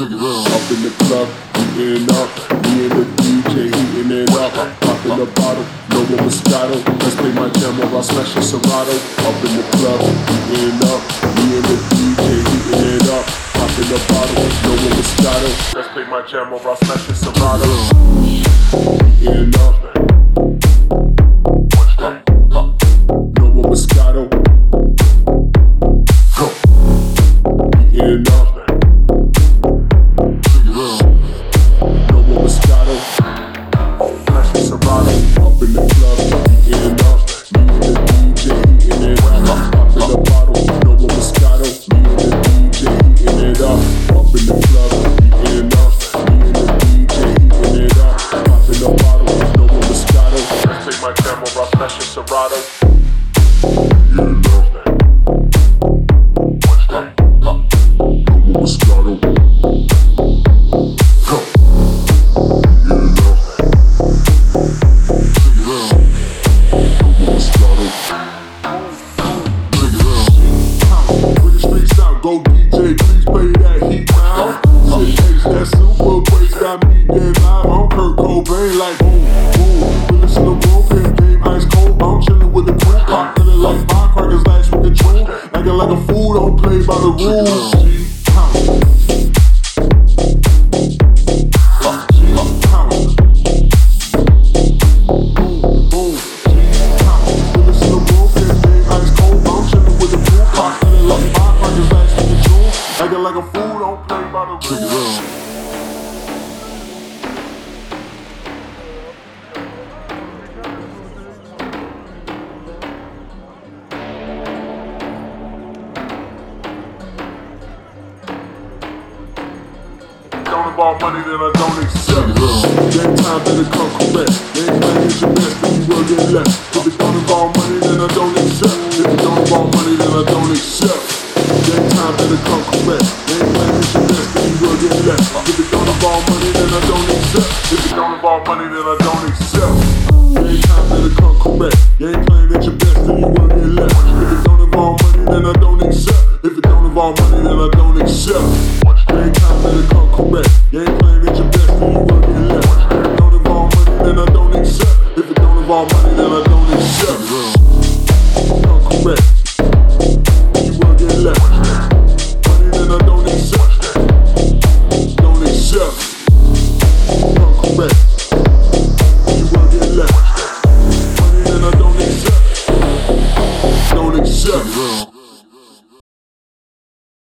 Up in the club, heating up. Me and the DJ heating it up. Popping the bottle, no more Moscato. Let's play my jam or I'll smash a Serato. Up in the club, heating up. Me and the DJ heating it up. Popping the bottle, no more Moscato. Let's play my jam or I'll smash a Serato. Heating up. No more Moscato. Heating up. No more Moscato. Smash a Serato. Up in the club, heating up. Me and the DJ heating it up. Popping the bottle, no more Moscato. Me and the DJ heating it up. Up in the club, heating up. Me and the DJ heating it up. Popping the bottle, no more Moscato. Let's take my camera, I'll smash a Serato. Heating up. No more Moscato. Go DJ, please play that heat now. Shit takes that super bass, got me dead live. I'm Kurt Cobain, like boom, boom. Realest in the room, pin game ice cold. I'm chillin' with the crew, pop feelin' like firecrackers, last with control. Acting like a fool, don't play by the rules. Like a fool, don't play by the rules. Don't involve money, then I don't accept. That time better come correct. They ain't playing at your best, then you will get left. If it don't involve money, then I don't accept. If it don't involve money, then I don't accept. That time better come correct. They ain't playing at your best, then you will get left. If it don't involve money, then I don't accept. If it don't involve money, then I don't accept. That time better come correct. You ain't playing at your best, then you will get left. If it don't involve money, then I don't accept. If it don't involve money, then I don't accept. That time better come correct. You ain't playing at your best, then you will get left. If it don't involve money, then I don't accept. If it don't involve money, then I don't accept. Come correct.